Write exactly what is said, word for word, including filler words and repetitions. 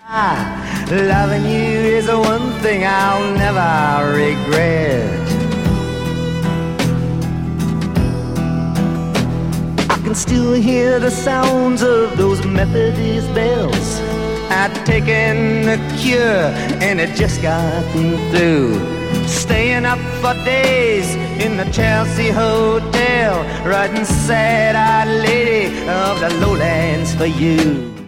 Loving you is the one thing I'll never regret. I can still hear the sounds of those Methodist bells. I'd taken the cure and it just got me through. Staying up for days in the Chelsea Hotel, writing sad-eyed lady of the lowlands for you.